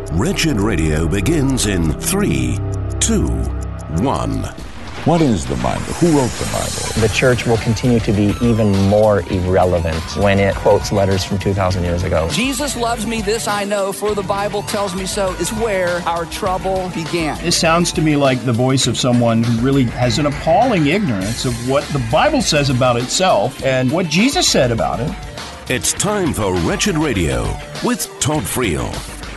Wretched Radio begins in 3, 2, 1. What is the Bible? Who wrote the Bible? The church will continue to be even more irrelevant when it quotes letters from 2,000 years ago. Jesus loves me, this I know, for the Bible tells me so, is where our trouble began. This sounds to me like the voice of someone who really has an appalling ignorance of what the Bible says about itself and what Jesus said about it. It's time for Wretched Radio with Todd Friel.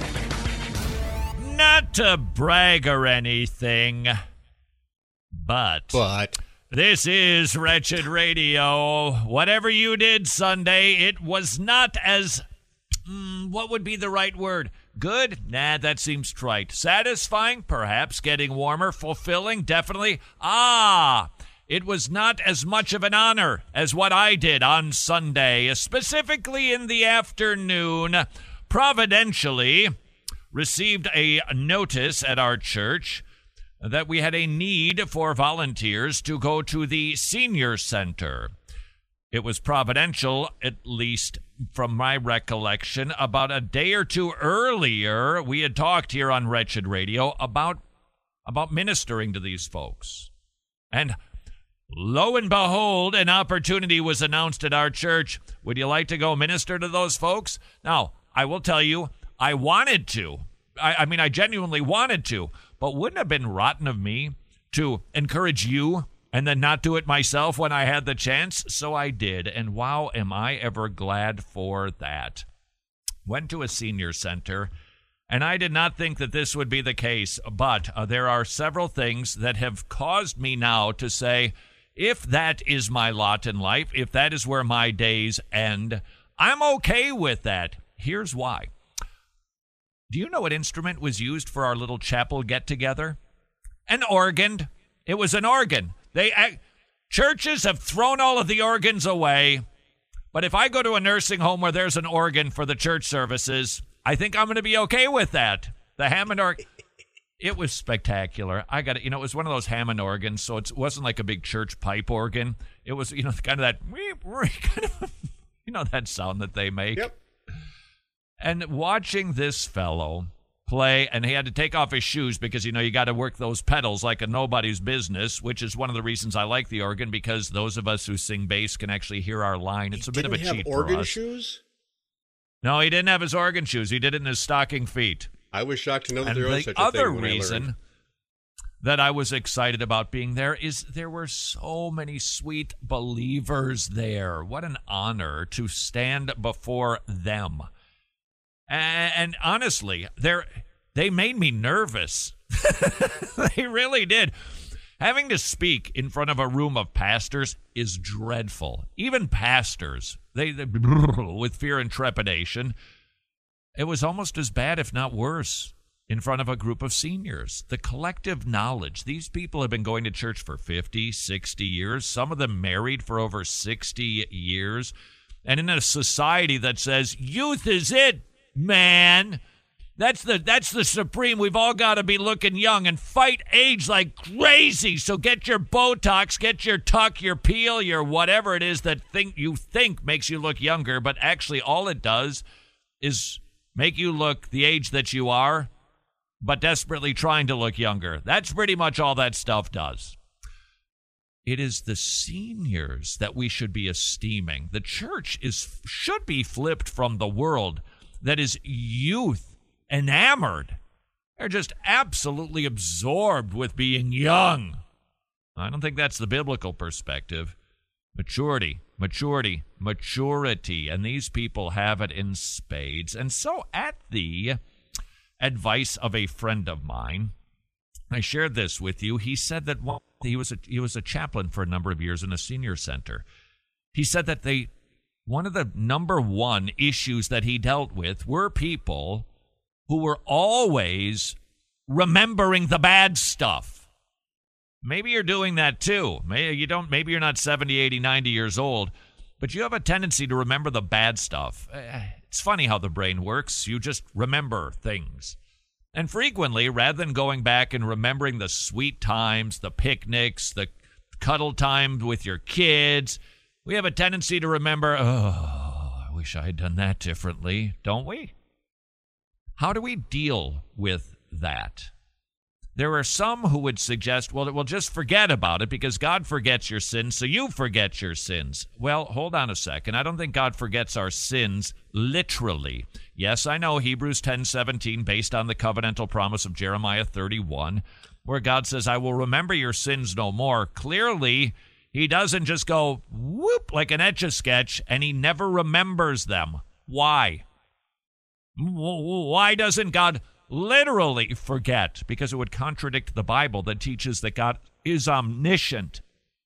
Not to brag or anything, but this is Wretched Radio. Whatever you did Sunday, it was not as, what would be the right word? Good? Nah, that seems trite. Satisfying? Perhaps. Getting warmer? Fulfilling? Definitely. It was not as much of an honor as what I did on Sunday, specifically in the afternoon. Providentially received a notice at our church that we had a need for volunteers to go to the senior center. It was providential, at least from my recollection. About a day or two earlier, we had talked here on Wretched Radio about ministering to these folks. And lo and behold, an opportunity was announced at our church. Would you like to go minister to those folks? Now, I will tell you, I wanted to. I mean, I genuinely wanted to. But wouldn't it have been rotten of me to encourage you and then not do it myself when I had the chance? So I did, and wow, am I ever glad for that. Went to a senior center, and I did not think that this would be the case, but there are several things that have caused me now to say, if that is my lot in life, if that is where my days end, I'm okay with that. Here's why. Do you know what instrument was used for our little chapel get-together? An organ. It was an organ. Churches have thrown all of the organs away, but if I go to a nursing home where there's an organ for the church services, I think I'm going to be okay with that. The Hammond organ. It was spectacular. It was one of those Hammond organs, so it wasn't like a big church pipe organ. It was, kind of that, that sound that they make. Yep. And watching this fellow play, and he had to take off his shoes because, you got to work those pedals like a nobody's business, which is one of the reasons I like the organ, because those of us who sing bass can actually hear our line. It's a bit of a cheat for us. Organ shoes? No, he didn't have his organ shoes. He did it in his stocking feet. I was shocked to know that there was such a thing. And the other reason that I was excited about being there is there were so many sweet believers there. What an honor to stand before them. And honestly, they made me nervous. They really did. Having to speak in front of a room of pastors is dreadful. Even pastors, they with fear and trepidation. It was almost as bad, if not worse, in front of a group of seniors. The collective knowledge. These people have been going to church for 50, 60 years. Some of them married for over 60 years. And in a society that says, youth is it, man. That's the supreme. We've all got to be looking young and fight age like crazy. So get your Botox, get your tuck, your peel, your whatever it is that you think makes you look younger, but actually all it does is make you look the age that you are, but desperately trying to look younger. That's pretty much all that stuff does. It is the seniors that we should be esteeming. The church should be flipped from the world that is youth enamored. They're just absolutely absorbed with being young. I don't think that's the biblical perspective. Maturity. And these people have it in spades. And so at the advice of a friend of mine, I shared this with you. He said that he was a chaplain for a number of years in a senior center. He said that one of the number one issues that he dealt with were people who were always remembering the bad stuff. Maybe you're doing that too. Maybe you're not 70, 80, 90 years old, but you have a tendency to remember the bad stuff. It's funny how the brain works. You just remember things. And frequently, rather than going back and remembering the sweet times, the picnics, the cuddle time with your kids, we have a tendency to remember, I wish I had done that differently, don't we? How do we deal with that? There are some who would suggest, well, just forget about it because God forgets your sins, so you forget your sins. Well, hold on a second. I don't think God forgets our sins literally. Yes, I know Hebrews 10:17, based on the covenantal promise of Jeremiah 31, where God says, I will remember your sins no more. Clearly, he doesn't just go, whoop, like an Etch-a-Sketch, and he never remembers them. Why? Why doesn't God literally forget? Because it would contradict the Bible that teaches that God is omniscient.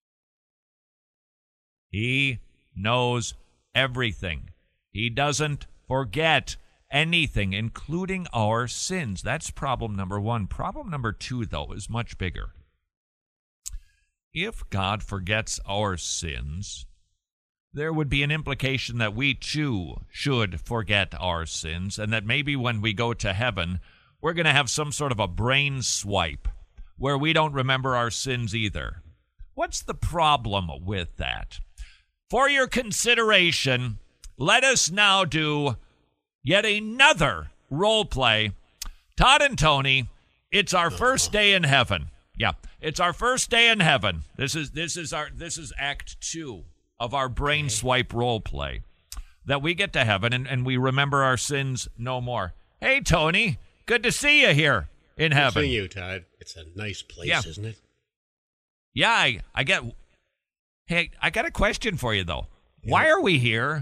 He knows everything. He doesn't forget anything, including our sins. That's problem number one. Problem number two, though, is much bigger. If God forgets our sins, there would be an implication that we too should forget our sins, and that maybe when we go to heaven, we're going to have some sort of a brain swipe where we don't remember our sins either. What's the problem with that? For your consideration, let us now do yet another role play. Todd and Tony, it's our first day in heaven. Yeah, it's our first day in heaven. This is Act 2 of our brain swipe role play. That we get to heaven and we remember our sins no more. Hey, Tony, good to see you here in heaven. Good seeing you, Todd. It's a nice place, isn't it? Yeah, I get. Hey, I got a question for you though. Yeah. Why are we here?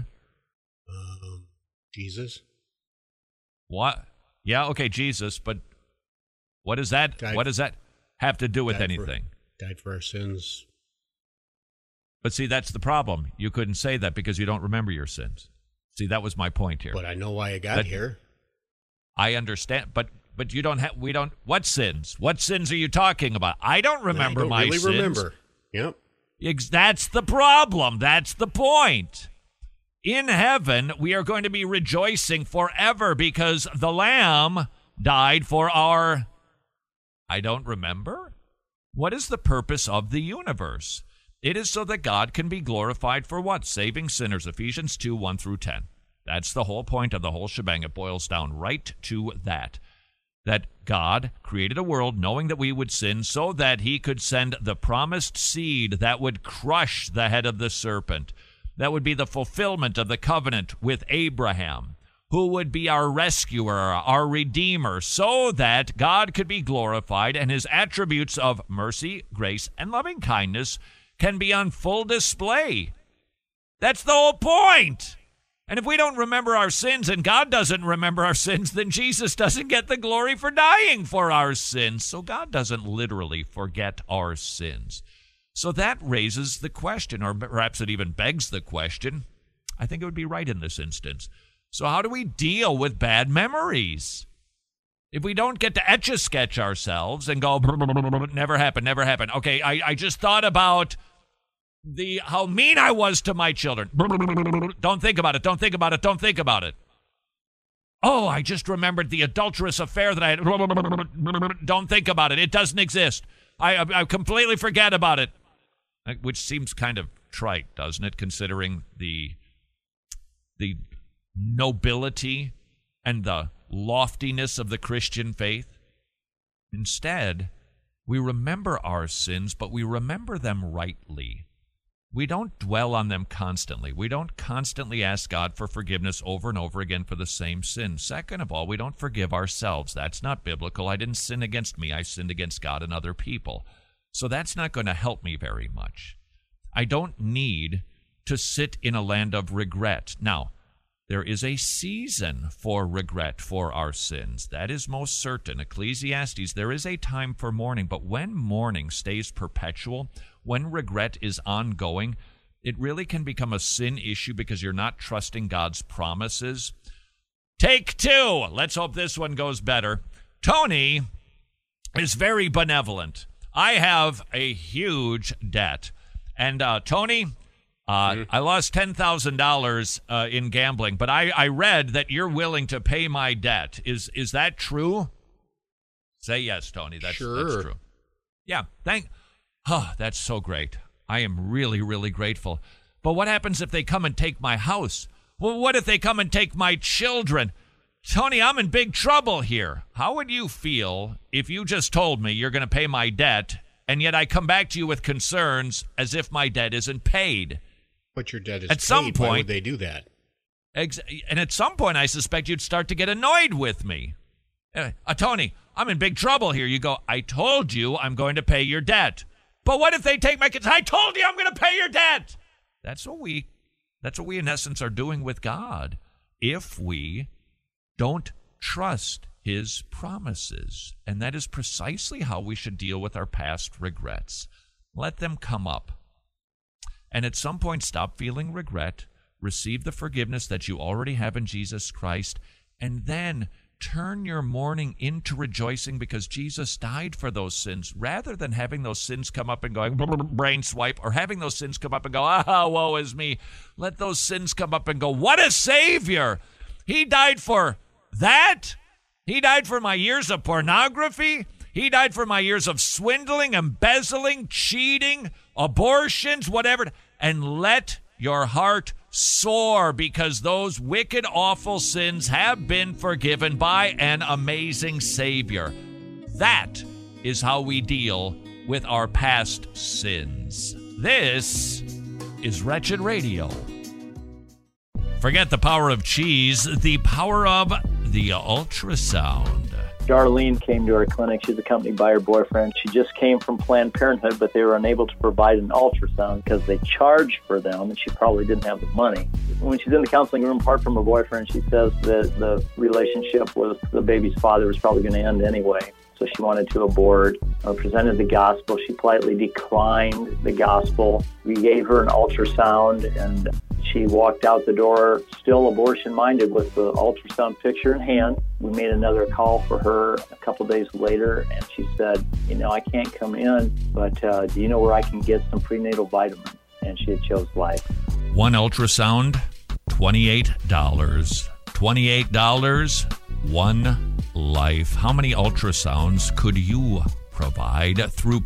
Jesus. What? Yeah, okay, Jesus, but what does that have to do with anything? Died for our sins. But see, that's the problem. You couldn't say that because you don't remember your sins. See, that was my point here. But I know why I got here. I understand, but you don't have. We don't. What sins? What sins are you talking about? I don't remember my sins. I don't really remember. Yep. That's the problem. That's the point. In heaven, we are going to be rejoicing forever because the Lamb died for our. I don't remember. What is the purpose of the universe? It is so that God can be glorified for what? Saving sinners. Ephesians 2, 1 through 10. That's the whole point of the whole shebang. It boils down right to that. That God created a world knowing that we would sin so that he could send the promised seed that would crush the head of the serpent. That would be the fulfillment of the covenant with Abraham, who would be our rescuer, our redeemer, so that God could be glorified and his attributes of mercy, grace, and loving kindness can be on full display. That's the whole point. And if we don't remember our sins and God doesn't remember our sins, then Jesus doesn't get the glory for dying for our sins. So God doesn't literally forget our sins. So that raises the question, or perhaps it even begs the question. I think it would be right in this instance. So how do we deal with bad memories? If we don't get to Etch-a-Sketch ourselves and go, never happened, never happened. Okay, I just thought about how mean I was to my children. Don't think about it, don't think about it, don't think about it. Oh, I just remembered the adulterous affair that I had. Don't think about it, it doesn't exist. I completely forget about it. Which seems kind of trite, doesn't it, considering the nobility and the loftiness of the Christian faith? Instead, we remember our sins, but we remember them rightly. We don't dwell on them constantly. We don't constantly ask God for forgiveness over and over again for the same sin. Second of all, we don't forgive ourselves. That's not biblical. I didn't sin against me. I sinned against God and other people. So that's not going to help me very much. I don't need to sit in a land of regret. Now, there is a season for regret for our sins. That is most certain. Ecclesiastes, there is a time for mourning, but when mourning stays perpetual, when regret is ongoing, it really can become a sin issue because you're not trusting God's promises. Take two. Let's hope this one goes better. Tony is very benevolent. I have a huge debt. And Tony, I lost $10,000 in gambling, but I read that you're willing to pay my debt. Is that true? Say yes, Tony. That's true. Yeah, that's so great. I am really, really grateful. But what happens if they come and take my house? Well, what if they come and take my children? Tony, I'm in big trouble here. How would you feel if you just told me you're going to pay my debt, and yet I come back to you with concerns as if my debt isn't paid? But your debt is at paid. Some point, why would they do that? And at some point, I suspect you'd start to get annoyed with me. Tony, I'm in big trouble here. You go, I told you I'm going to pay your debt. But what if they take my kids? I told you I'm going to pay your debt. That's what we in essence are doing with God. If we don't trust his promises. And that is precisely how we should deal with our past regrets. Let them come up. And at some point, stop feeling regret, receive the forgiveness that you already have in Jesus Christ, and then turn your mourning into rejoicing because Jesus died for those sins, rather than having those sins come up and going, brain swipe, or having those sins come up and go, woe is me. Let those sins come up and go, what a Savior! He died for that? He died for my years of pornography? He died for my years of swindling, embezzling, cheating, abortions, whatever. And let your heart soar because those wicked, awful sins have been forgiven by an amazing Savior. That is how we deal with our past sins. This is Wretched Radio. Forget the power of cheese, the power of the ultrasound. Darlene came to our clinic. She's accompanied by her boyfriend. She just came from Planned Parenthood, but they were unable to provide an ultrasound because they charged for them, and she probably didn't have the money. When she's in the counseling room, apart from her boyfriend, she says that the relationship with the baby's father was probably going to end anyway. So she wanted to abort. Presented the gospel. She politely declined the gospel. We gave her an ultrasound, and she walked out the door still abortion-minded with the ultrasound picture in hand. We made another call for her a couple days later, and she said, I can't come in, but do you know where I can get some prenatal vitamins? And she had chose life. One ultrasound, $28. $28, one life. How many ultrasounds could you provide through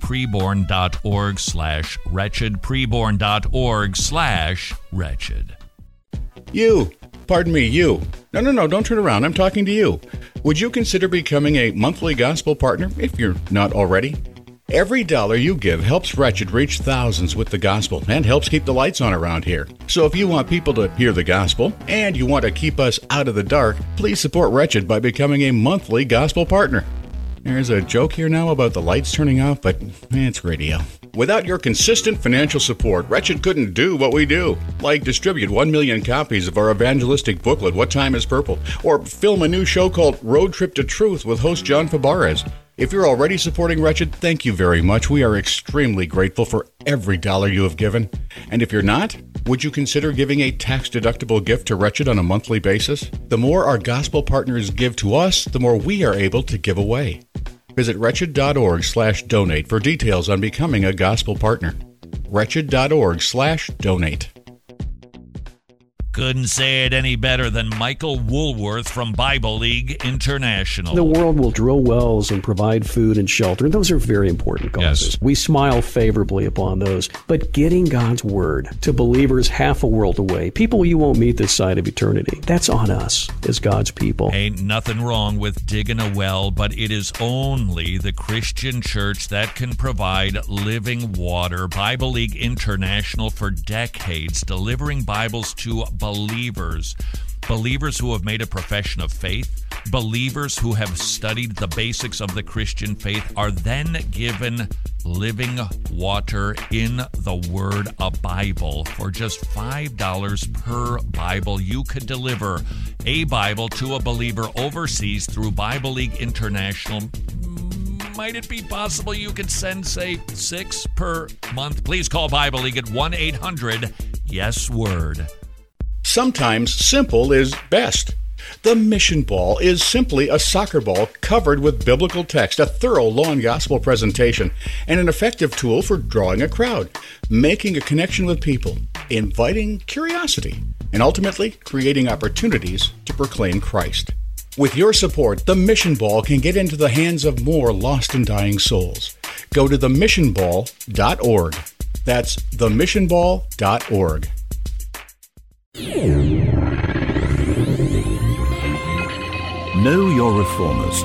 preborn.org/wretched, preborn.org/wretched? You. Pardon me, you. No, don't turn around. I'm talking to you. Would you consider becoming a monthly gospel partner if you're not already? Every dollar you give helps Wretched reach thousands with the gospel and helps keep the lights on around here. So if you want people to hear the gospel and you want to keep us out of the dark, please support Wretched by becoming a monthly gospel partner. There's a joke here now about the lights turning off, but it's radio. Without your consistent financial support, Wretched couldn't do what we do, like distribute 1 million copies of our evangelistic booklet, What Time is Purple, or film a new show called Road Trip to Truth with host John Fabarez. If you're already supporting Wretched, thank you very much. We are extremely grateful for every dollar you have given. And if you're not, would you consider giving a tax-deductible gift to Wretched on a monthly basis? The more our gospel partners give to us, the more we are able to give away. Visit wretched.org/donate for details on becoming a gospel partner. Wretched.org/donate. Couldn't say it any better than Michael Woolworth from Bible League International. The world will drill wells and provide food and shelter. Those are very important causes. Yes. We smile favorably upon those. But getting God's word to believers half a world away, people you won't meet this side of eternity, that's on us as God's people. Ain't nothing wrong with digging a well, but it is only the Christian church that can provide living water. Bible League International for decades, delivering Bibles to believers who have made a profession of faith, believers who have studied the basics of the Christian faith are then given living water in the Word, a Bible. For just $5 per Bible, you could deliver a Bible to a believer overseas through Bible League International. Might it be possible you could send, say, 6 per month? Please call Bible League at 1-800-YES-WORD. Sometimes simple is best. The mission ball is simply a soccer ball covered with biblical text, a thorough law and gospel presentation, and an effective tool for drawing a crowd, making a connection with people, inviting curiosity, and ultimately creating opportunities to proclaim Christ. With your support, the mission ball can get into the hands of more lost and dying souls. Go to themissionball.org. That's themissionball.org. Know your reformers.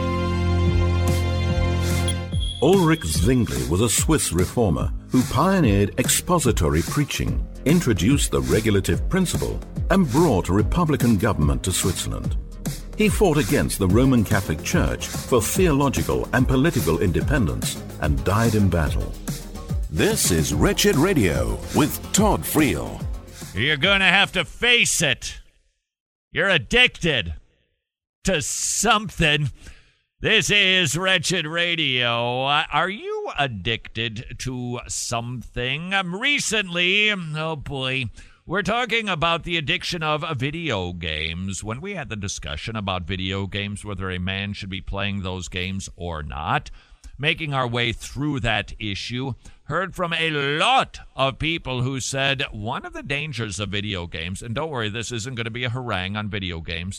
Ulrich Zwingli was a Swiss reformer who pioneered expository preaching, introduced the regulative principle, and brought a republican government to Switzerland. He fought against the Roman Catholic Church for theological and political independence and died in battle. This is Wretched Radio with Todd Friel. You're going to have to face it. You're addicted to something. This is Wretched Radio. Are you addicted to something? Recently, oh boy, we're talking about the addiction of video games. When we had the discussion about video games, whether a man should be playing those games or not, making our way through that issue, heard from a lot of people who said one of the dangers of video games, and don't worry, this isn't going to be a harangue on video games.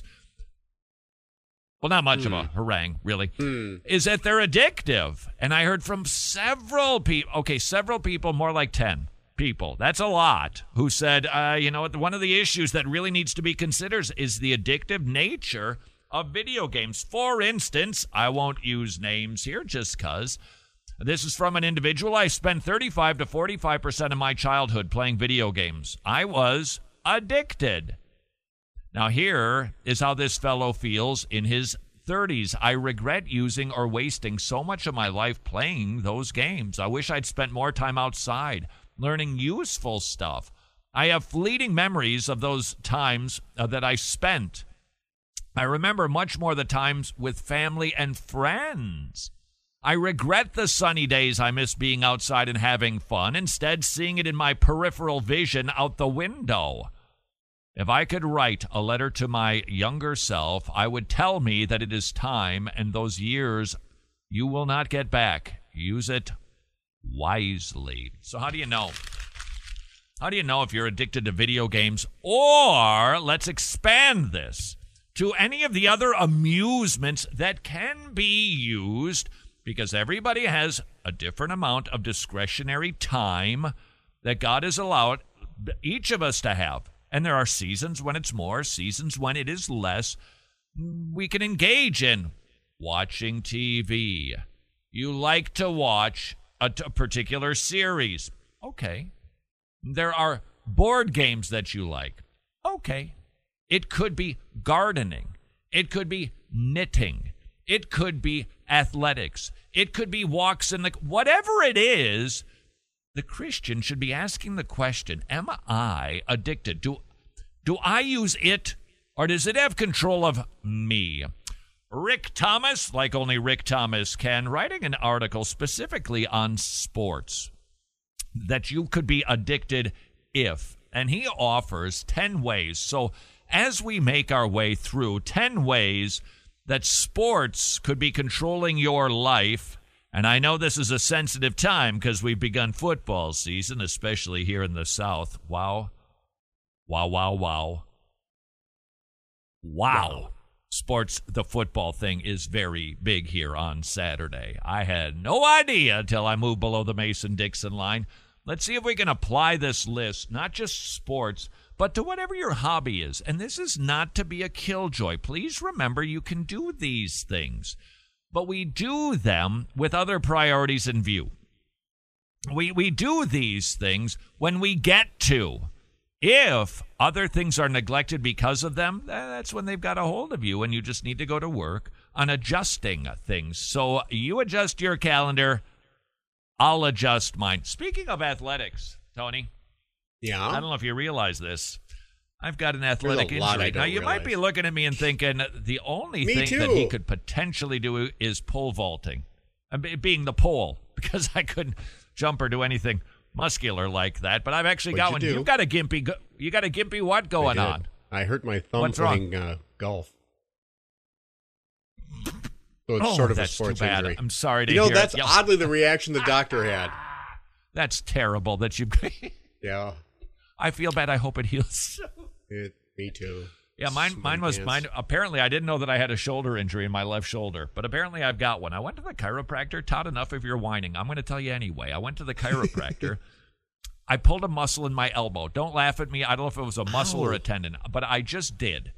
Well, not much of a harangue, really, is that they're addictive. And I heard from several people, more like 10 people, that's a lot, who said, one of the issues that really needs to be considered is the addictive nature of video games. For instance, I won't use names here just because. This is from an individual. I spent 35 to 45% of my childhood playing video games. I was addicted. Now here is how this fellow feels in his 30s. I regret using or wasting so much of my life playing those games. I wish I'd spent more time outside, learning useful stuff. I have fleeting memories of those times that I spent. I remember much more the times with family and friends. I regret the sunny days I miss being outside and having fun, instead seeing it in my peripheral vision out the window. If I could write a letter to my younger self, I would tell me that it is time, and those years you will not get back. Use it wisely. So how do you know? How do you know if you're addicted to video games? Or let's expand this to any of the other amusements that can be used, because everybody has a different amount of discretionary time that God has allowed each of us to have. And there are seasons when it's more, seasons when it is less. We can engage in watching TV. You like to watch a particular series. Okay. There are board games that you like. Okay. It could be gardening. It could be knitting. It could be athletics. It could be walks in the... Whatever it is, the Christian should be asking the question, am I addicted? Do I use it, or does it have control of me? Rick Thomas, like only Rick Thomas can, writing an article specifically on sports, that you could be addicted if. And he offers 10 ways. So as we make our way through 10 ways that sports could be controlling your life, and I know this is a sensitive time because we've begun football season, especially here in the South. Wow. Wow, wow, wow. Wow. Sports, the football thing is very big here on Saturday. I had no idea until I moved below the Mason-Dixon line. Let's see if we can apply this list, not just sports, but to whatever your hobby is. And this is not to be a killjoy. Please remember you can do these things, but we do them with other priorities in view. We do these things when we get to. If other things are neglected because of them, that's when they've got a hold of you, and you just need to go to work on adjusting things. So you adjust your calendar, I'll adjust mine. Speaking of athletics, Tony. Yeah? I don't know if you realize this. I've got an athletic injury. Now, you might be looking at me and thinking the only thing that he could potentially do is pole vaulting, being the pole, because I couldn't jump or do anything muscular like that. But I've actually got one. You've got a gimpy. You got a gimpy what going on? I hurt my thumb playing golf. So it's sort of a sports injury. I'm sorry to hear. That's oddly the reaction the doctor had. That's terrible that you... Yeah. I feel bad. I hope it heals. Me too. Yeah, mine was mine. Apparently, I didn't know that I had a shoulder injury in my left shoulder, but apparently I've got one. I went to the chiropractor. Todd, enough if you're whining. I'm going to tell you anyway. I went to the chiropractor. I pulled a muscle in my elbow. Don't laugh at me. I don't know if it was a muscle or a tendon, but I just did.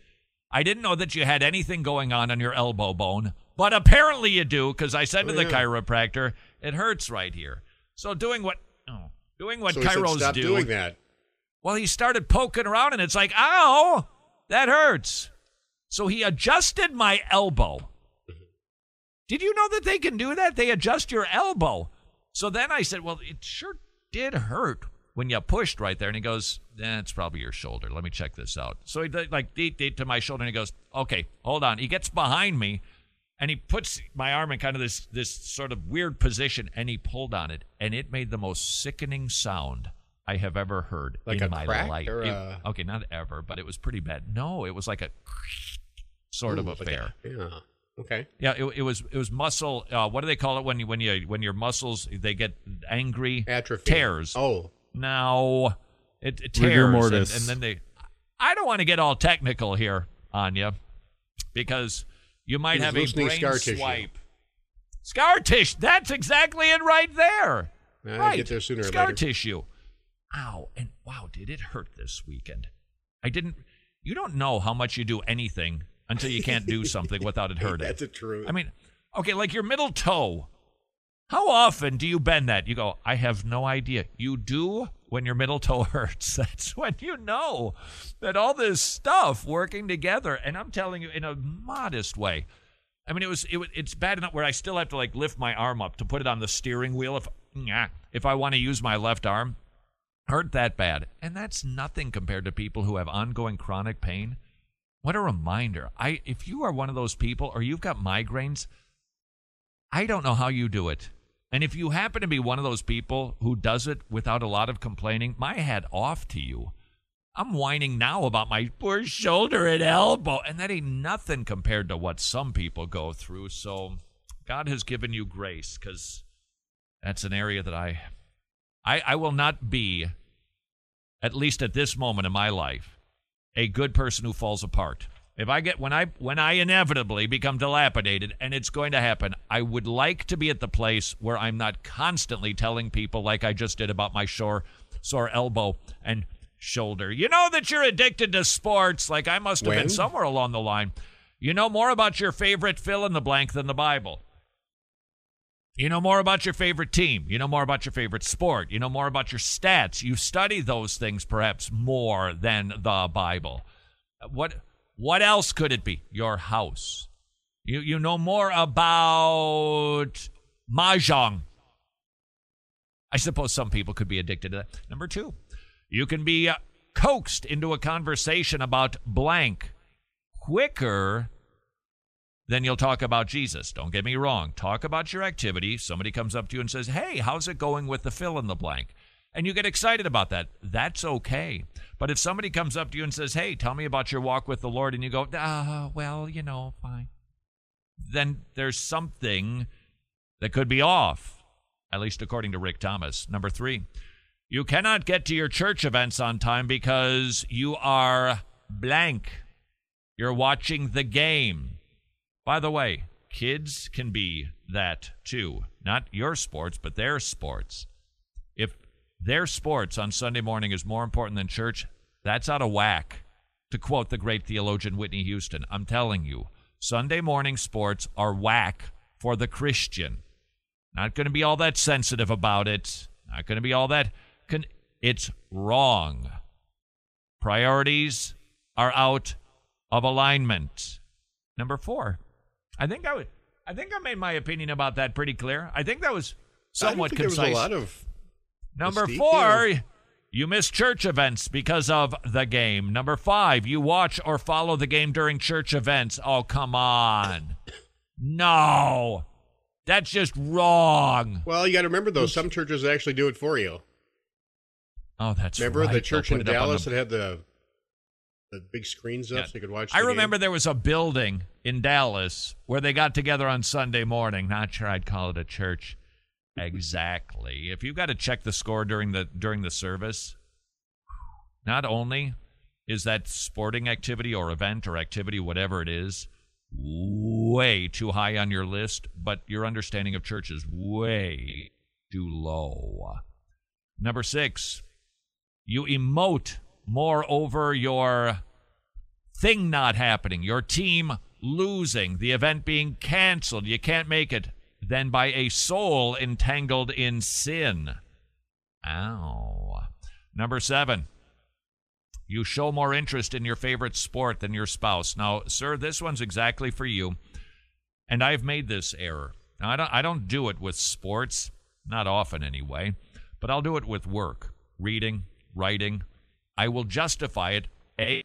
I didn't know that you had anything going on your elbow bone, but apparently you do, because I said to the chiropractor, it hurts right here. So doing what chiros stop do. Doing that. Well, he started poking around, and it's like, ow, that hurts. So he adjusted my elbow. Did you know that they can do that? They adjust your elbow. So then I said, well, it sure did hurt when you pushed right there. And he goes, it's probably your shoulder. Let me check this out. So he did like deep to my shoulder, and he goes, okay, hold on. He gets behind me, and he puts my arm in kind of this sort of weird position, and he pulled on it, and it made the most sickening sound I have ever heard in my life. Okay, not ever, but it was pretty bad. No, it was like a sort of affair. Yeah. Okay. Yeah, it was muscle. What do they call it when your muscles they get angry? Atrophy. Tears. Oh. No, it Rigor tears, mortis. and then they. I don't want to get all technical here on you, because you might have a brain swipe. Scar tissue. That's exactly it right there. I get there sooner or later. Scar tissue. Ow, and wow, did it hurt this weekend? You don't know how much you do anything until you can't do something without it hurting. That's the truth. I mean, okay, like your middle toe. How often do you bend that? You go, I have no idea. You do when your middle toe hurts. That's when you know that all this stuff working together, and I'm telling you in a modest way. I mean, it's bad enough where I still have to like lift my arm up to put it on the steering wheel if I want to use my left arm. Hurt that bad. And that's nothing compared to people who have ongoing chronic pain. What a reminder. If you are one of those people or you've got migraines, I don't know how you do it. And if you happen to be one of those people who does it without a lot of complaining, my hat off to you. I'm whining now about my poor shoulder and elbow, and that ain't nothing compared to what some people go through. So God has given you grace, because that's an area that I will not be, at least at this moment in my life, a good person who falls apart. If I get when I inevitably become dilapidated, and it's going to happen, I would like to be at the place where I'm not constantly telling people like I just did about my sore elbow and shoulder. You know that you're addicted to sports, like I must have been somewhere along the line. You know more about your favorite fill in the blank than the Bible. You know more about your favorite team. You know more about your favorite sport. You know more about your stats. You study those things perhaps more than the Bible. What else could it be? Your house. You know more about mahjong. I suppose some people could be addicted to that. Number 2, you can be coaxed into a conversation about blank quicker than you'll talk about Jesus. Don't get me wrong. Talk about your activity. Somebody comes up to you and says, hey, how's it going with the fill in the blank? And you get excited about that. That's okay. But if somebody comes up to you and says, hey, tell me about your walk with the Lord, and you go, well, fine. Then there's something that could be off, at least according to Rick Thomas. Number 3, you cannot get to your church events on time because you are blank. You're watching the game. By the way, kids can be that too. Not your sports, but their sports. If their sports on Sunday morning is more important than church, that's out of whack. To quote the great theologian Whitney Houston, I'm telling you, Sunday morning sports are whack for the Christian. Not going to be all that sensitive about it. Not going to be all that. It's wrong. Priorities are out of alignment. Number 4, I think I made my opinion about that pretty clear. I think that was somewhat concise. There was a lot of Number 4, you miss church events because of the game. Number 5, you watch or follow the game during church events. Oh, come on. No. That's just wrong. Well, you got to remember, though, some churches actually do it for you. Oh, that's remember right. Remember the church in Dallas that had the big screens up so you could watch the I remember game? There was a building in Dallas where they got together on Sunday morning. Not sure I'd call it a church. Exactly. If you've got to check the score during the service, not only is that sporting activity or event or activity, whatever it is, way too high on your list, but your understanding of church is way too low. Number 6, you emote more over your thing not happening, your team losing, the event being canceled, you can't make it, than by a soul entangled in sin. Ow. Number 7, you show more interest in your favorite sport than your spouse. Now, sir, this one's exactly for you, and I've made this error. Now, I don't do it with sports, not often anyway, but I'll do it with work, reading, writing. I will justify it. Hey,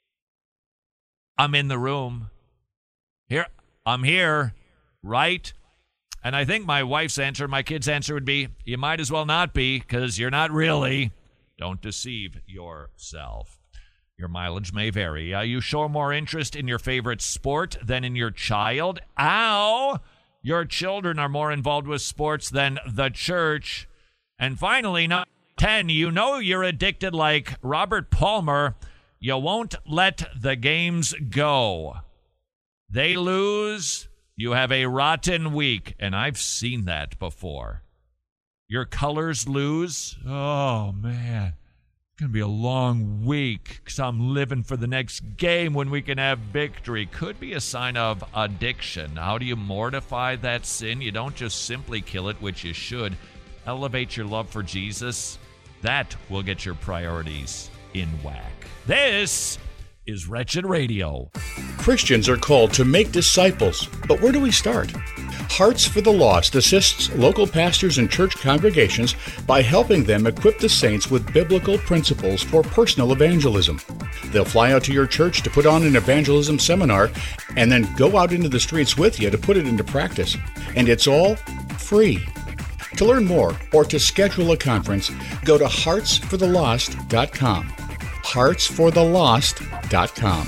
I'm in the room. Here, I'm here, right? And I think my wife's answer, my kid's answer would be, you might as well not be, because you're not really. Don't deceive yourself. Your mileage may vary. You show more interest in your favorite sport than in your child. Ow! Your children are more involved with sports than the church. And finally, number 10, you know you're addicted like Robert Palmer. You won't let the games go. They lose, you have a rotten week. And I've seen that before. Your colors lose. Oh, man. It's going to be a long week because I'm living for the next game when we can have victory. Could be a sign of addiction. How do you mortify that sin? You don't just simply kill it, which you should. Elevate your love for Jesus. That will get your priorities in whack. This is Wretched Radio. Christians are called to make disciples, but where do we start? Hearts for the Lost assists local pastors and church congregations by helping them equip the saints with biblical principles for personal evangelism. They'll fly out to your church to put on an evangelism seminar and then go out into the streets with you to put it into practice. And it's all free. To learn more or to schedule a conference, go to heartsforthelost.com. heartsforthelost.com.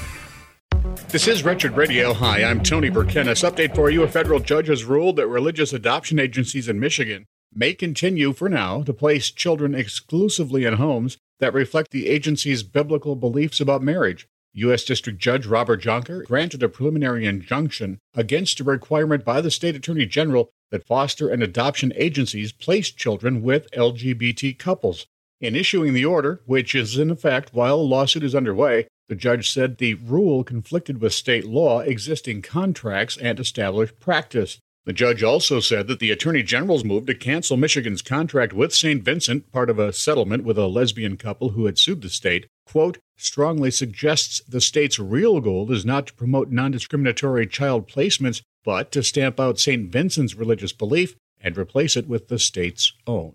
This is Wretched Radio. Hi, I'm Tony Burkenis. Update for you. A federal judge has ruled that religious adoption agencies in Michigan may continue for now to place children exclusively in homes that reflect the agency's biblical beliefs about marriage. U.S. District Judge Robert Jonker granted a preliminary injunction against a requirement by the state attorney general that foster and adoption agencies place children with LGBT couples. In issuing the order, which is in effect while a lawsuit is underway, the judge said the rule conflicted with state law, existing contracts, and established practice. The judge also said that the Attorney General's move to cancel Michigan's contract with St. Vincent, part of a settlement with a lesbian couple who had sued the state, quote, strongly suggests the state's real goal is not to promote non-discriminatory child placements, but to stamp out St. Vincent's religious belief and replace it with the state's own.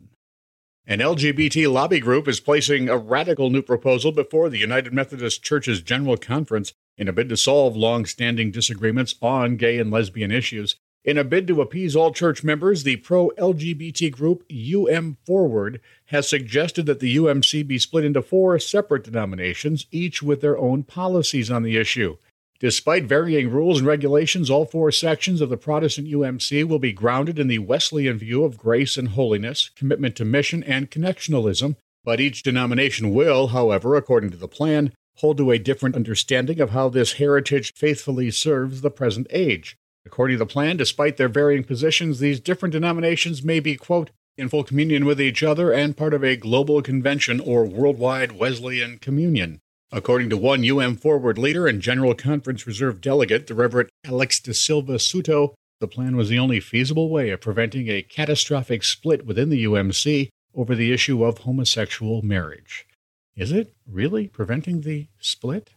An LGBT lobby group is placing a radical new proposal before the United Methodist Church's General Conference in a bid to solve long-standing disagreements on gay and lesbian issues. In a bid to appease all church members, the pro-LGBT group UM Forward has suggested that the UMC be split into 4 separate denominations, each with their own policies on the issue. Despite varying rules and regulations, all 4 sections of the Protestant UMC will be grounded in the Wesleyan view of grace and holiness, commitment to mission, and connectionalism, but each denomination will, however, according to the plan, hold to a different understanding of how this heritage faithfully serves the present age. According to the plan, despite their varying positions, these different denominations may be, quote, in full communion with each other and part of a global convention or worldwide Wesleyan communion. According to one UM Forward leader and General Conference Reserve delegate, the Reverend Alex de Silva Suto, the plan was the only feasible way of preventing a catastrophic split within the UMC over the issue of homosexual marriage. Is it really preventing the split?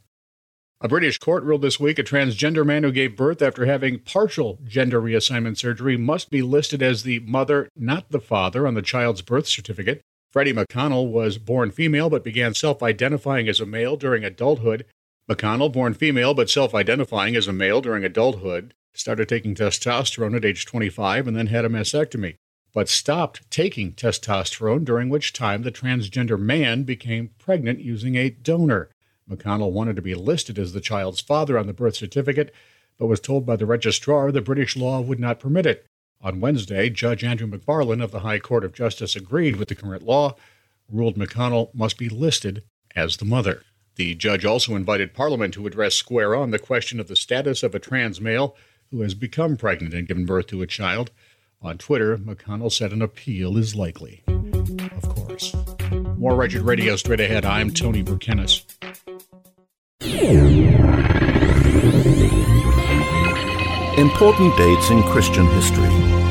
A British court ruled this week a transgender man who gave birth after having partial gender reassignment surgery must be listed as the mother, not the father, on the child's birth certificate. Freddie McConnell was born female but began self-identifying as a male during adulthood. McConnell, born female but self-identifying as a male during adulthood, started taking testosterone at age 25 and then had a mastectomy, but stopped taking testosterone, during which time the transgender man became pregnant using a donor. McConnell wanted to be listed as the child's father on the birth certificate, but was told by the registrar the British law would not permit it. On Wednesday, Judge Andrew McFarlane of the High Court of Justice agreed with the current law, ruled McConnell must be listed as the mother. The judge also invited Parliament to address square on the question of the status of a trans male who has become pregnant and given birth to a child. On Twitter, McConnell said an appeal is likely. Of course. More Wretched Radio straight ahead. I'm Tony Burkenis. Important dates in Christian history.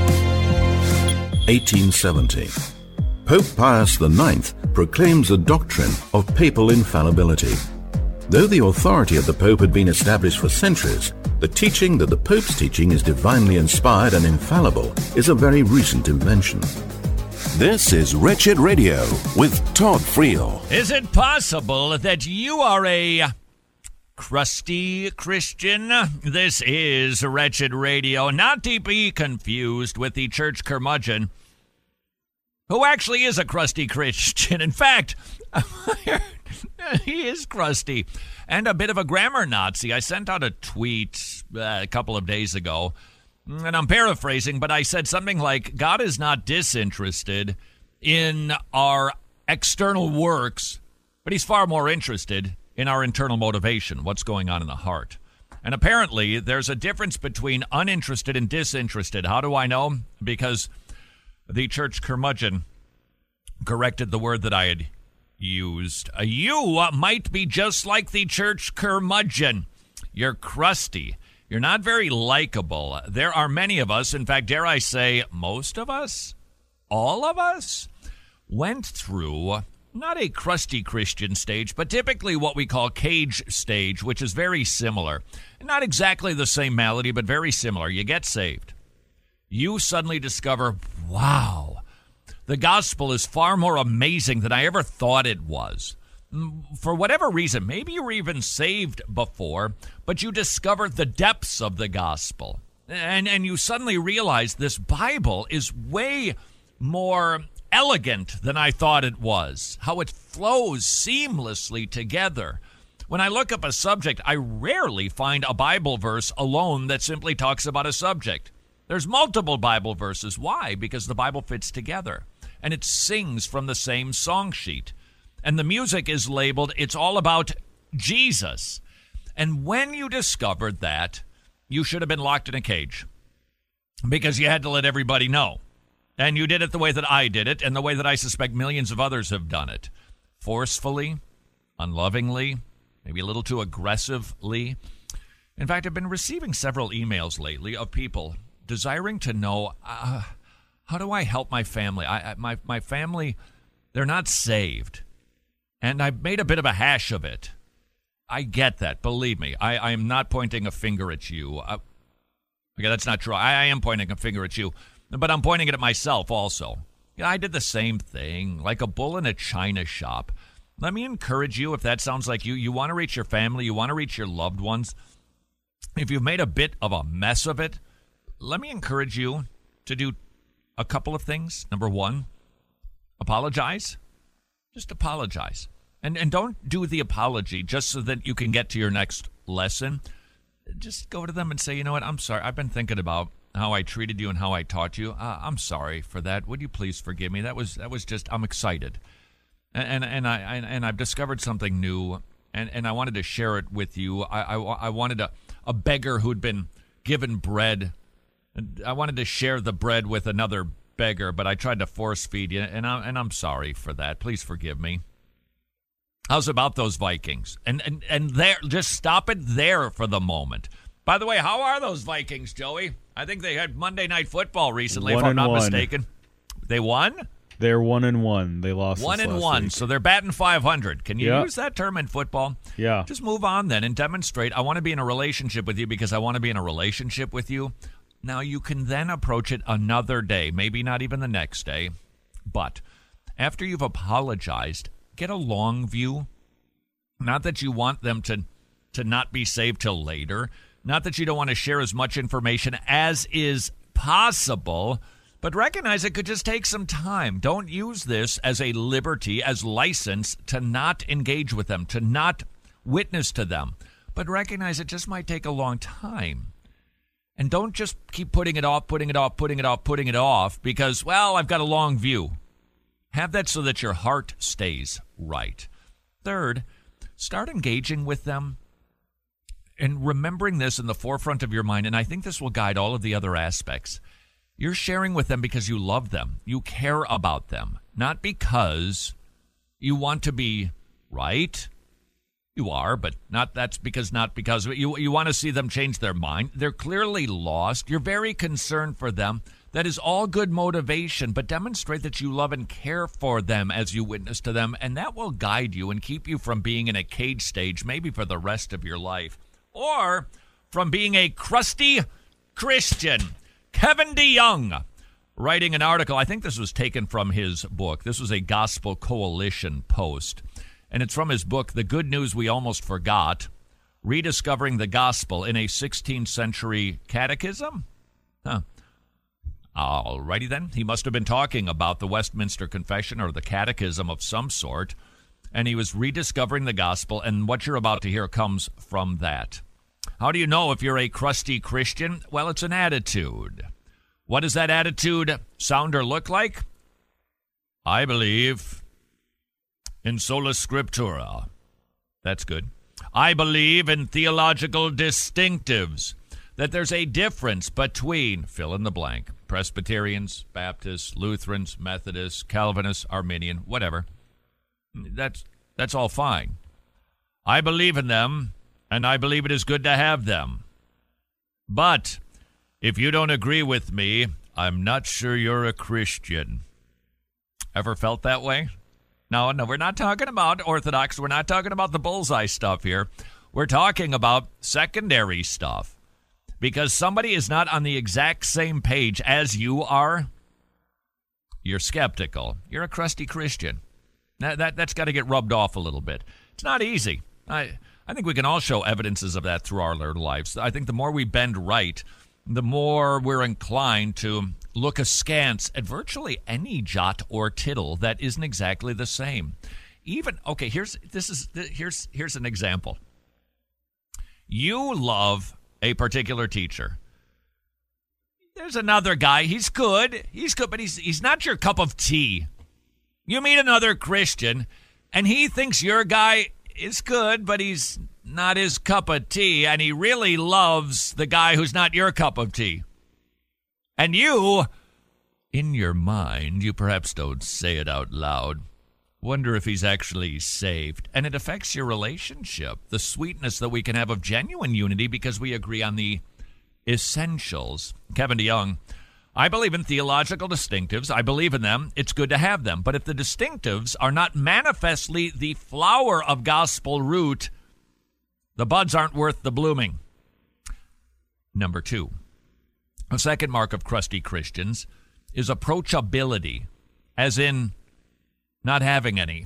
1870. Pope Pius IX proclaims the doctrine of papal infallibility. Though the authority of the Pope had been established for centuries, the teaching that the Pope's teaching is divinely inspired and infallible is a very recent invention. This is Wretched Radio with Todd Friel. Is it possible that you are a crusty Christian? This is Wretched Radio, not to be confused with the church curmudgeon, who actually is a crusty Christian. In fact, he is crusty and a bit of a grammar Nazi. I sent out a tweet a couple of days ago, and I'm paraphrasing, but I said something like, God is not disinterested in our external works, but he's far more interested in our internal motivation, what's going on in the heart. And apparently, there's a difference between uninterested and disinterested. How do I know? Because the church curmudgeon corrected the word that I had used. You might be just like the church curmudgeon. You're crusty. You're not very likable. There are many of us, in fact, dare I say, most of us, all of us, went through not a crusty Christian stage, but typically what we call cage stage, which is very similar. Not exactly the same malady, but very similar. You get saved. You suddenly discover, wow, the gospel is far more amazing than I ever thought it was. For whatever reason, maybe you were even saved before, but you discover the depths of the gospel. And you suddenly realize this Bible is way more elegant than I thought it was, how it flows seamlessly together. When I look up a subject, I rarely find a Bible verse alone that simply talks about a subject. There's multiple Bible verses. Why? Because the Bible fits together, and it sings from the same song sheet. And the music is labeled, it's all about Jesus. And when you discovered that, you should have been locked in a cage, because you had to let everybody know. And you did it the way that I did it, and the way that I suspect millions of others have done it. Forcefully, unlovingly, maybe a little too aggressively. In fact, I've been receiving several emails lately of people desiring to know, how do I help my family? My family, they're not saved. And I've made a bit of a hash of it. I get that. Believe me, I am not pointing a finger at you. Okay, that's not true. I am pointing a finger at you. But I'm pointing it at myself also. I did the same thing, like a bull in a china shop. Let me encourage you, if that sounds like you. You want to reach your family. You want to reach your loved ones. If you've made a bit of a mess of it, let me encourage you to do a couple of things. Number one, apologize. Just apologize. And don't do the apology just so that you can get to your next lesson. Just go to them and say, you know what, I'm sorry. I've been thinking about how I treated you and how I taught you. I'm sorry for that. Would you please forgive me? That was just, I'm excited. And I've discovered something new, and I wanted to share it with you. I wanted a beggar who'd been given bread. I wanted to share the bread with another beggar, but I tried to force feed you, and I'm sorry for that. Please forgive me. How's about those Vikings? And there, just stop it there for the moment. By the way, how are those Vikings, Joey? I think they had Monday Night Football recently, if I'm not mistaken. They won? They're 1-1. They lost 1-1, week. So they're batting 500. Can you use that term in football? Yeah. Just move on then and demonstrate. I want to be in a relationship with you because I want to be in a relationship with you. Now, you can then approach it another day, maybe not even the next day. But after you've apologized, get a long view. Not that you want them to not be saved till later. Not that you don't want to share as much information as is possible, but recognize it could just take some time. Don't use this as a liberty, as license to not engage with them, to not witness to them. But recognize it just might take a long time. And don't just keep putting it off because, well, I've got a long view. Have that so that your heart stays right. Third, start engaging with them and remembering this in the forefront of your mind, and I think this will guide all of the other aspects. You're sharing with them because you love them. You care about them, not because you want to be right, You are, but not because you want to see them change their mind. They're clearly lost. You're very concerned for them. That is all good motivation, but demonstrate that you love and care for them as you witness to them, and that will guide you and keep you from being in a cage stage maybe for the rest of your life, or from being a crusty Christian. Kevin DeYoung, writing an article, I think this was taken from his book. This was a Gospel Coalition post, and it's from his book, The Good News We Almost Forgot, Rediscovering the Gospel in a 16th Century Catechism? Huh. Alrighty then. He must have been talking about the Westminster Confession or the Catechism of some sort, and he was rediscovering the gospel, and what you're about to hear comes from that. How do you know if you're a crusty Christian? Well, it's an attitude. What does that attitude sound or look like? I believe in sola scriptura. That's good. I believe in theological distinctives, that there's a difference between fill in the blank. Presbyterians, Baptists, Lutherans, Methodists, Calvinists, Arminian, whatever. That's all fine. I believe in them, and I believe it is good to have them. But if you don't agree with me, I'm not sure you're a Christian. Ever felt that way? No, we're not talking about Orthodox. We're not talking about the bullseye stuff here. We're talking about secondary stuff. Because somebody is not on the exact same page as you are, you're skeptical. You're a crusty Christian. That's got to get rubbed off a little bit. It's not easy. I think we can all show evidences of that through our lives. I think the more we bend right, the more we're inclined to look askance at virtually any jot or tittle that isn't exactly the same. Here's an example. You love a particular teacher. There's another guy. He's good, but he's not your cup of tea. You meet another Christian, and he thinks your guy is good, but he's not his cup of tea, and he really loves the guy who's not your cup of tea. And you, in your mind, you perhaps don't say it out loud, wonder if he's actually saved. And it affects your relationship, the sweetness that we can have of genuine unity because we agree on the essentials. Kevin DeYoung, I believe in theological distinctives. I believe in them. It's good to have them. But if the distinctives are not manifestly the flower of gospel root, the buds aren't worth the blooming. Number 2, a second mark of crusty Christians is approachability, as in not having any.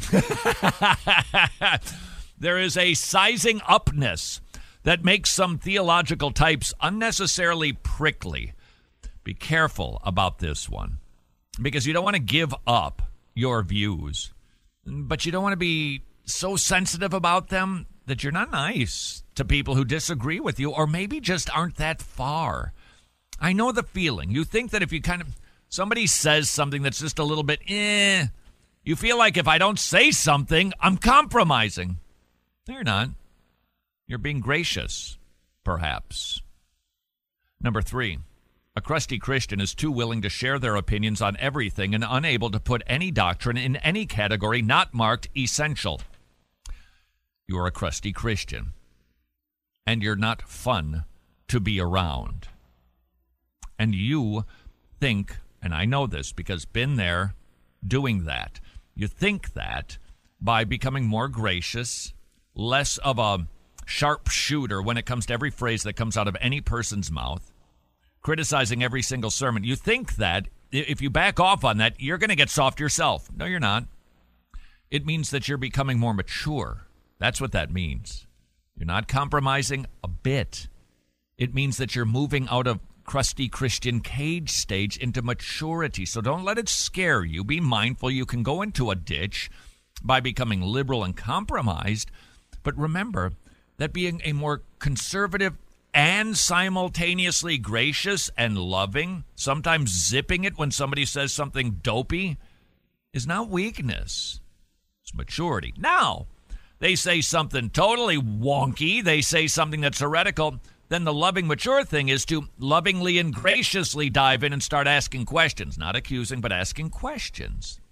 There is a sizing upness that makes some theological types unnecessarily prickly. Be careful about this one, because you don't want to give up your views, but you don't want to be so sensitive about them that you're not nice to people who disagree with you or maybe just aren't that far. I know the feeling. You think that if you somebody says something that's just a little bit you feel like if I don't say something, I'm compromising. No, you're not. You're being gracious, perhaps. Number 3, a crusty Christian is too willing to share their opinions on everything and unable to put any doctrine in any category not marked essential. You're a crusty Christian, and you're not fun to be around. And you think, and I know this because been there doing that, you think that by becoming more gracious, less of a sharpshooter when it comes to every phrase that comes out of any person's mouth, criticizing every single sermon, you think that if you back off on that, you're going to get soft yourself. No, you're not. It means that you're becoming more mature. That's what that means. You're not compromising a bit. It means that you're moving out of crusty Christian cage stage into maturity. So don't let it scare you. Be mindful you can go into a ditch by becoming liberal and compromised. But remember that being a more conservative and simultaneously gracious and loving, sometimes zipping it when somebody says something dopey, is not weakness. It's maturity. Now, they say something totally wonky. They say something that's heretical. Then the loving, mature thing is to lovingly and graciously dive in and start asking questions. Not accusing, but asking questions.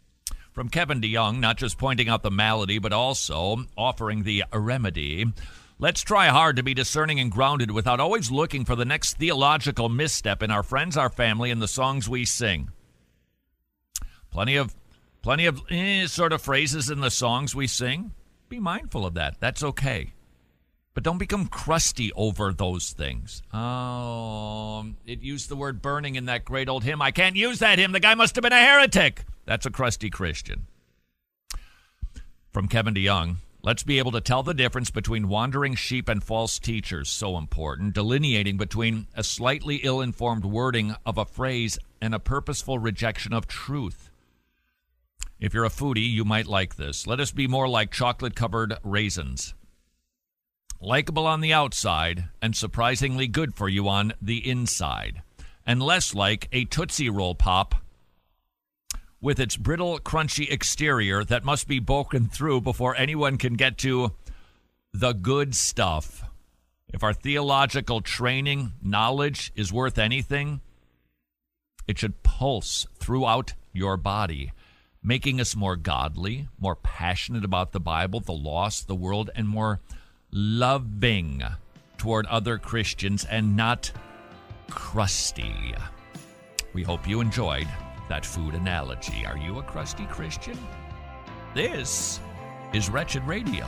From Kevin DeYoung, not just pointing out the malady, but also offering the remedy. Let's try hard to be discerning and grounded without always looking for the next theological misstep in our friends, our family, and the songs we sing. Plenty of sort of phrases in the songs we sing. Be mindful of that. That's okay. But don't become crusty over those things. Oh, it used the word burning in that great old hymn. I can't use that hymn. The guy must have been a heretic. That's a crusty Christian. From Kevin DeYoung, let's be able to tell the difference between wandering sheep and false teachers. So important. Delineating between a slightly ill-informed wording of a phrase and a purposeful rejection of truth. If you're a foodie, you might like this. Let us be more like chocolate-covered raisins. Likeable on the outside and surprisingly good for you on the inside. And less like a Tootsie Roll Pop with its brittle, crunchy exterior that must be broken through before anyone can get to the good stuff. If our theological training, knowledge is worth anything, it should pulse throughout your body, making us more godly, more passionate about the Bible, the lost, the world, and more loving toward other Christians and not crusty. We hope you enjoyed that food analogy. Are you a crusty Christian? This is Wretched Radio.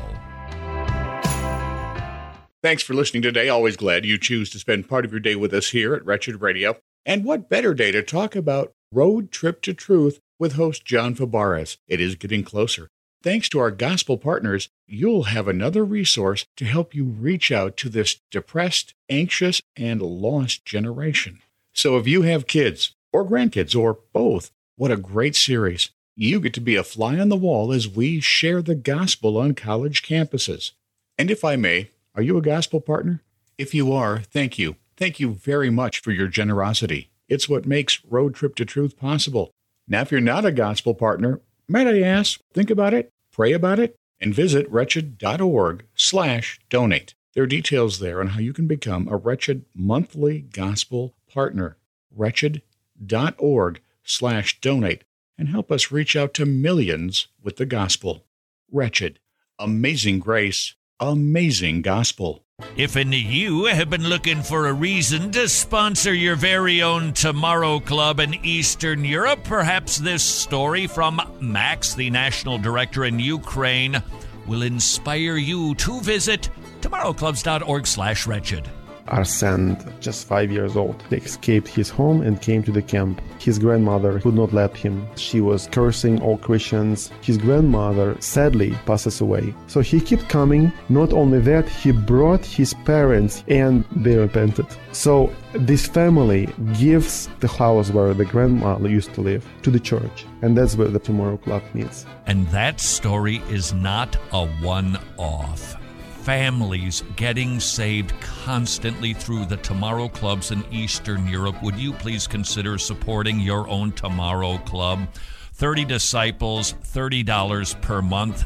Thanks for listening today. Always glad you choose to spend part of your day with us here at Wretched Radio. And what better day to talk about Road Trip to Truth with host John Fabares. It is getting closer. Thanks to our gospel partners, you'll have another resource to help you reach out to this depressed, anxious, and lost generation. So if you have kids or grandkids or both, what a great series. You get to be a fly on the wall as we share the gospel on college campuses. And if I may, are you a gospel partner? If you are, thank you. Thank you very much for your generosity. It's what makes Road Trip to Truth possible. Now, if you're not a gospel partner, might I ask, think about it, pray about it, and visit wretched.org/donate. There are details there on how you can become a Wretched monthly gospel partner. Wretched.org/donate and help us reach out to millions with the gospel. Wretched. Amazing grace. Amazing gospel. If any of you have been looking for a reason to sponsor your very own Tomorrow Club in Eastern Europe, perhaps this story from Max, the national director in Ukraine, will inspire you to visit tomorrowclubs.org/wretched. Arsene, just 5 years old, escaped his home and came to the camp. His grandmother would not let him. She was cursing all Christians. His grandmother sadly passes away. So he kept coming. Not only that, he brought his parents and they repented. So this family gives the house where the grandmother used to live to the church. And that's where the Tomorrow Club meets. And that story is not a one-off. Families getting saved constantly through the Tomorrow Clubs in Eastern Europe. Would you please consider supporting your own Tomorrow Club? 30 disciples, $30 per month.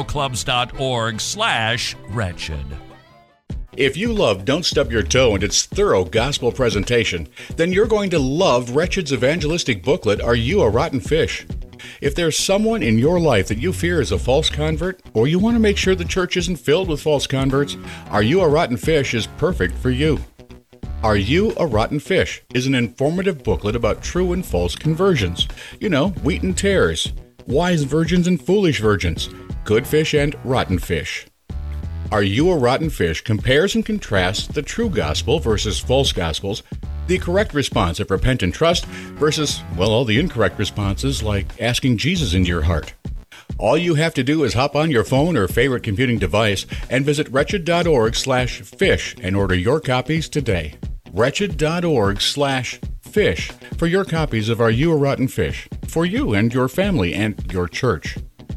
tomorrowclubs.org/wretched. If you love Don't Stub Your Toe and its thorough gospel presentation, then you're going to love Wretched's evangelistic booklet, Are You a Rotten Fish? If there's someone in your life that you fear is a false convert, or you want to make sure the church isn't filled with false converts, Are You a Rotten Fish is perfect for you. Are You a Rotten Fish is an informative booklet about true and false conversions. You know, wheat and tares, wise virgins and foolish virgins, good fish and rotten fish. Are You a Rotten Fish compares and contrasts the true gospel versus false gospels, the correct response of repent and trust versus, well, all the incorrect responses like asking Jesus into your heart. All you have to do is hop on your phone or favorite computing device and visit wretched.org/fish and order your copies today. Wretched.org/fish for your copies of Are You a Rotten Fish? For you and your family and your church.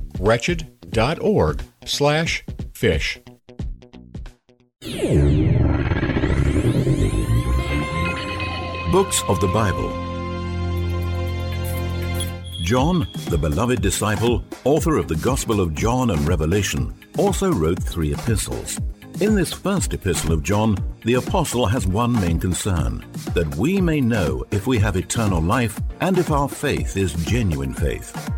Wretched.org/fish. Books of the Bible. John, the beloved disciple, author of the Gospel of John and Revelation, also wrote 3 epistles. In this first epistle of John, the apostle has one main concern, that we may know if we have eternal life and if our faith is genuine faith.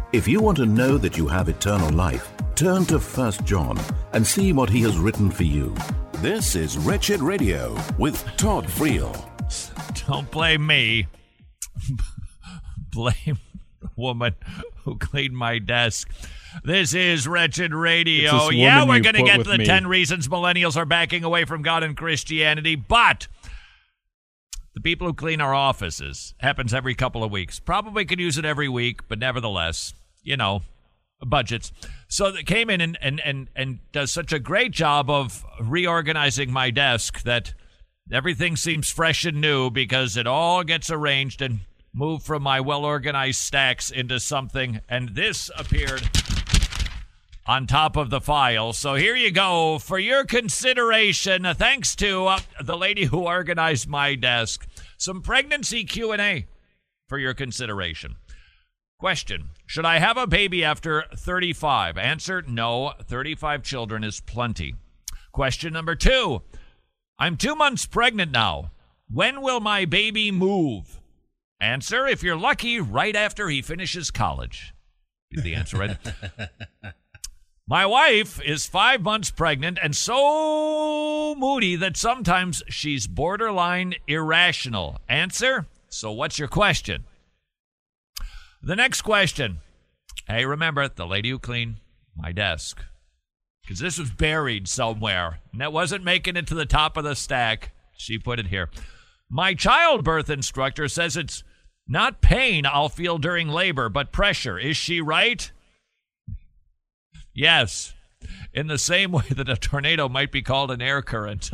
If you want to know that you have eternal life, turn to 1 John and see what he has written for you. This is Wretched Radio with Todd Friel. Don't blame me. Blame the woman who cleaned my desk. This is Wretched Radio. Yeah, we're going to get to the 10 reasons millennials are backing away from God and Christianity, but the people who clean our offices happens every couple of weeks. Probably could use it every week, but nevertheless, budgets. So they came in and does such a great job of reorganizing my desk that everything seems fresh and new because it all gets arranged and moved from my well-organized stacks into something, and this appeared on top of the file. So here you go for your consideration. Thanks to the lady who organized my desk. Some pregnancy Q&A for your consideration. Question: should I have a baby after 35? Answer: no. 35 children is plenty. Question number 2: I'm 2 months pregnant now. When will my baby move? Answer: if you're lucky, right after he finishes college. Is the answer right? My wife is 5 months pregnant and so moody that sometimes she's borderline irrational. Answer: so what's your question? The next question. Hey, remember, the lady who cleaned my desk. Because this was buried somewhere. And that wasn't making it to the top of the stack. She put it here. My childbirth instructor says it's not pain I'll feel during labor, but pressure. Is she right? Yes. In the same way that a tornado might be called an air current.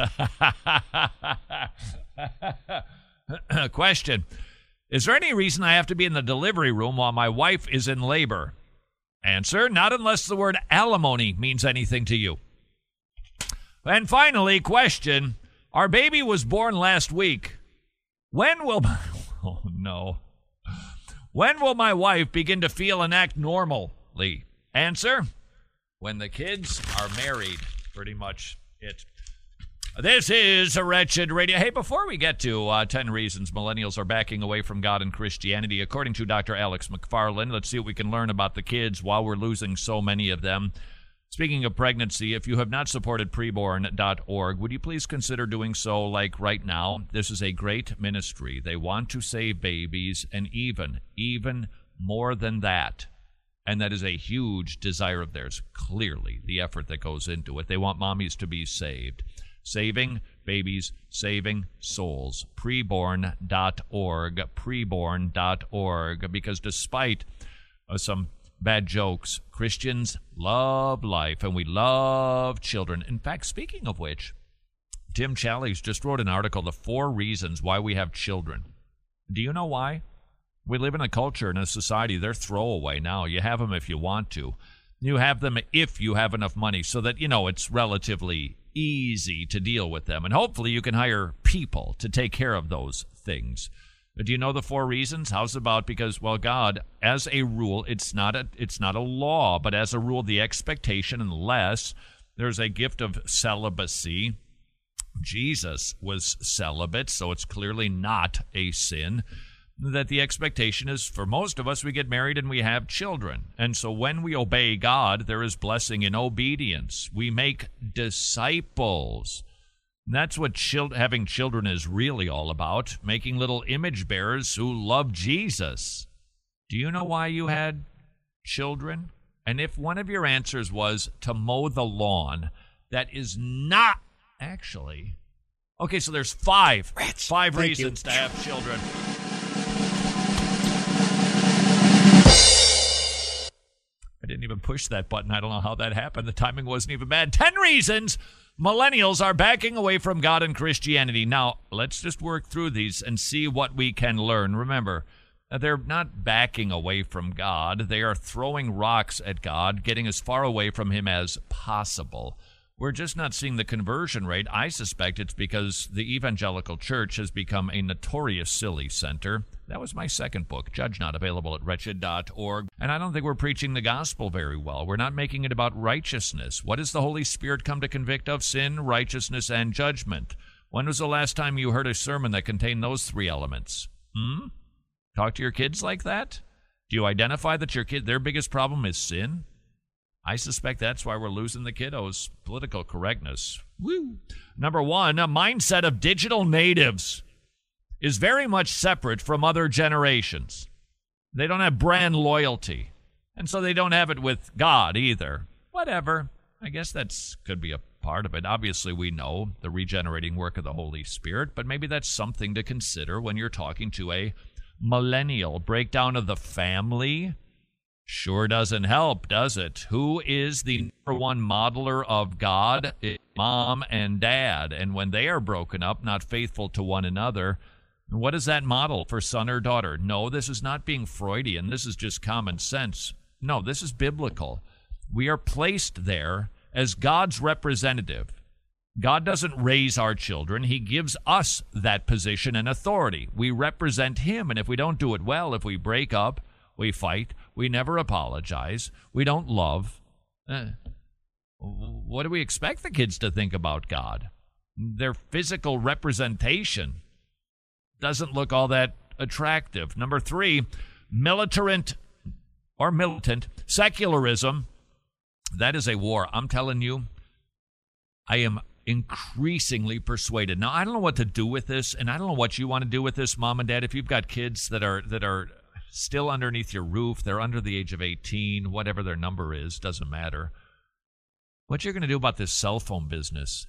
Question: is there any reason I have to be in the delivery room while my wife is in labor? Answer: not unless the word alimony means anything to you. And finally, question: our baby was born last week. When will my wife begin to feel and act normally? Answer: when the kids are married. Pretty much it. This is a Wretched Radio. Hey, before we get to 10 reasons millennials are backing away from God and Christianity, according to Dr. Alex McFarland, let's see what we can learn about the kids while we're losing so many of them. Speaking of pregnancy, if you have not supported preborn.org, would you please consider doing so like right now? This is a great ministry. They want to save babies, and even more than that. And that is a huge desire of theirs, clearly, the effort that goes into it. They want mommies to be saved. Saving babies, saving souls. Preborn.org, because despite some bad jokes, Christians love life, and we love children. In fact, speaking of which, Tim Challies just wrote an article, The 4 Reasons Why We Have Children. Do you know why? We live in a culture and a society, they're throwaway now. You have them if you want to. You have them if you have enough money so that, it's relatively easy to deal with them. And hopefully you can hire people to take care of those things. Do you know the 4 reasons? How's about? Because, well, God, as a rule, it's not a law, but as a rule, the expectation, unless there's a gift of celibacy. Jesus was celibate, so it's clearly not a sin. That the expectation is, for most of us, we get married and we have children. And so when we obey God, there is blessing in obedience. We make disciples. And that's what having children is really all about, making little image bearers who love Jesus. Do you know why you had children? And if one of your answers was to mow the lawn, that is not actually. Okay, so there's 5 reasons to have children. I didn't even push that button. I don't know how that happened. The timing wasn't even bad. 10 reasons millennials are backing away from God and Christianity. Now, let's just work through these and see what we can learn. Remember, they're not backing away from God. They are throwing rocks at God, getting as far away from him as possible. We're just not seeing the conversion rate. I suspect it's because the evangelical church has become a notorious silly center. That was my second book, Judge Not, available at wretched.org. And I don't think we're preaching the gospel very well. We're not making it about righteousness. What does the Holy Spirit come to convict of? Sin, righteousness, and judgment. When was the last time you heard a sermon that contained those 3 elements? Talk to your kids like that? Do you identify that their biggest problem is sin? I suspect that's why we're losing the kiddos. Political correctness. Woo. Number one, a mindset of digital natives is very much separate from other generations. They don't have brand loyalty, and so they don't have it with God either. Whatever. I guess that's could be a part of it. Obviously, we know the regenerating work of the Holy Spirit, but maybe that's something to consider when you're talking to a millennial. Breakdown of the family sure doesn't help, does it? Who is the number one modeler of God? It's mom and dad. And when they are broken up, not faithful to one another, what is that model for son or daughter? No, this is not being Freudian. This is just common sense. No, this is biblical. We are placed there as God's representative. God doesn't raise our children. He gives us that position and authority. We represent him, and if we don't do it well, if we break up, we fight, we never apologize, we don't love, what do we expect the kids to think about God? Their physical representation doesn't look all that attractive. Number three, militant secularism. That is a war. I'm telling you, I am increasingly persuaded. Now, I don't know what to do with this, and I don't know what you want to do with this, Mom and Dad. If you've got kids that are still underneath your roof, they're under the age of 18, whatever their number is, doesn't matter. What you're going to do about this cell phone business,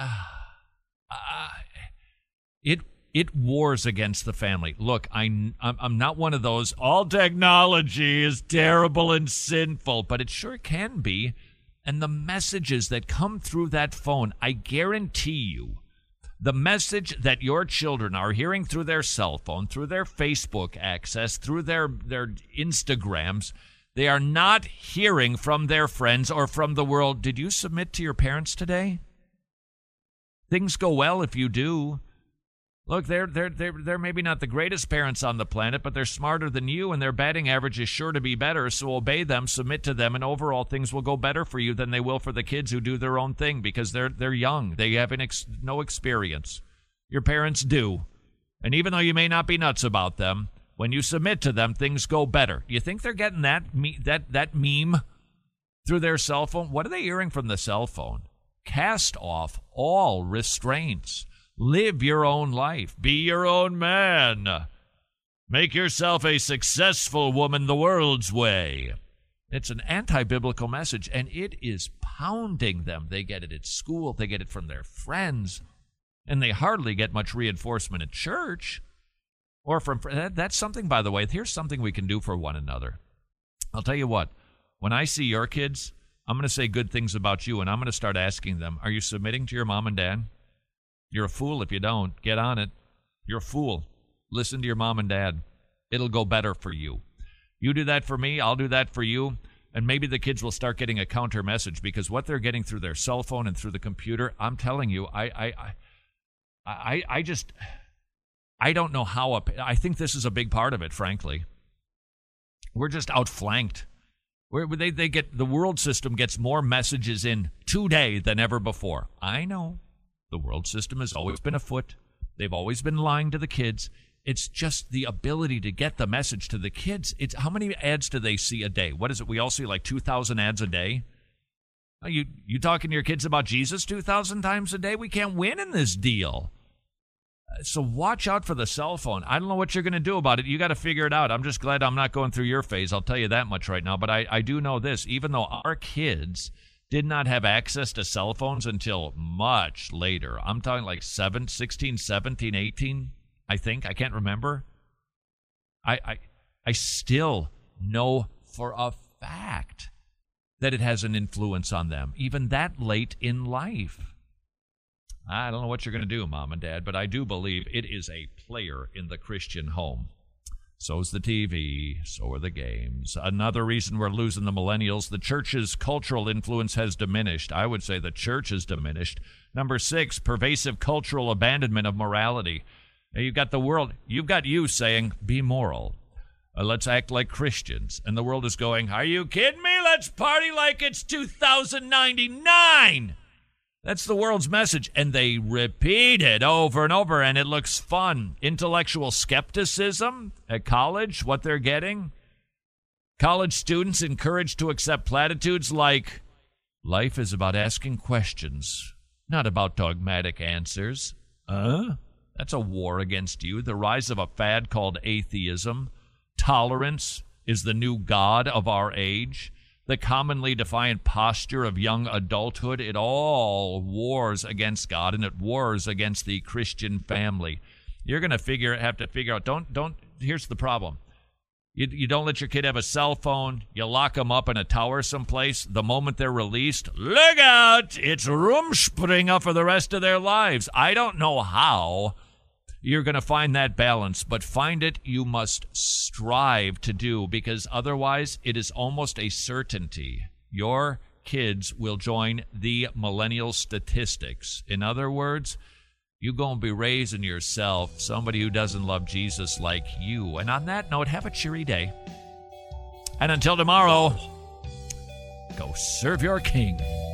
it wars against the family. Look, I'm not one of those, all technology is terrible and sinful, but it sure can be. And the messages that come through that phone, I guarantee you, the message that your children are hearing through their cell phone, through their Facebook access, through their Instagrams, they are not hearing from their friends or from the world. Did you submit to your parents today? Things go well if you do. Look, they're maybe not the greatest parents on the planet, but they're smarter than you, and their batting average is sure to be better, so obey them, submit to them, and overall things will go better for you than they will for the kids who do their own thing because they're young. They have no experience. Your parents do. And even though you may not be nuts about them, when you submit to them, things go better. You think they're getting that meme through their cell phone? What are they hearing from the cell phone? Cast off all restraints. Live your own life. Be your own man. Make yourself a successful woman the world's way. It's an anti-biblical message, and it is pounding them. They get it at school. They get it from their friends, and they hardly get much reinforcement at church. Or from that's something, by the way. Here's something we can do for one another. I'll tell you what. When I see your kids, I'm going to say good things about you, and I'm going to start asking them, are you submitting to your mom and dad? You're a fool if you don't. Get on it. You're a fool. Listen to your mom and dad. It'll go better for you. You do that for me, I'll do that for you, and maybe the kids will start getting a counter message because what they're getting through their cell phone and through the computer, I'm telling you, I don't know how. I think this is a big part of it, frankly. We're just outflanked. They get the world system gets more messages in today than ever before. I know. The world system has always been afoot. They've always been lying to the kids. It's just the ability to get the message to the kids. It's how many ads do they see a day? What is it? We all see like 2,000 ads a day. You talking to your kids about Jesus 2,000 times a day? We can't win in this deal. So watch out for the cell phone. I don't know what you're going to do about it. You got to figure it out. I'm just glad I'm not going through your phase. I'll tell you that much right now. But I do know this. Even though our kids did not have access to cell phones until much later. I'm talking like 16, 17, 18, I think. I can't remember. I still know for a fact that it has an influence on them, even that late in life. I don't know what you're going to do, Mom and Dad, but I do believe it is a player in the Christian home. So's the TV, so are the games. Another reason we're losing the millennials, the church's cultural influence has diminished. I would say the church has diminished. Number 6, pervasive cultural abandonment of morality. Now, you've got the world, you've got you saying, be moral. Let's act like Christians. And the world is going, are you kidding me? Let's party like it's 2099. That's the world's message, and they repeat it over and over, and it looks fun. Intellectual skepticism at college, what they're getting. College students encouraged to accept platitudes like, life is about asking questions, not about dogmatic answers. That's a war against you. The rise of a fad called atheism. Tolerance is the new god of our age. The commonly defined posture of young adulthood. It all wars against God, and it wars against the Christian family. You're going to have to figure out, here's the problem. You don't let your kid have a cell phone. You lock them up in a tower someplace. The moment they're released, look out! It's Rumspringa for the rest of their lives. I don't know how you're going to find that balance, but find it you must strive to do, because otherwise it is almost a certainty. Your kids will join the millennial statistics. In other words, you're going to be raising yourself somebody who doesn't love Jesus like you. And on that note, have a cheery day. And until tomorrow, go serve your king.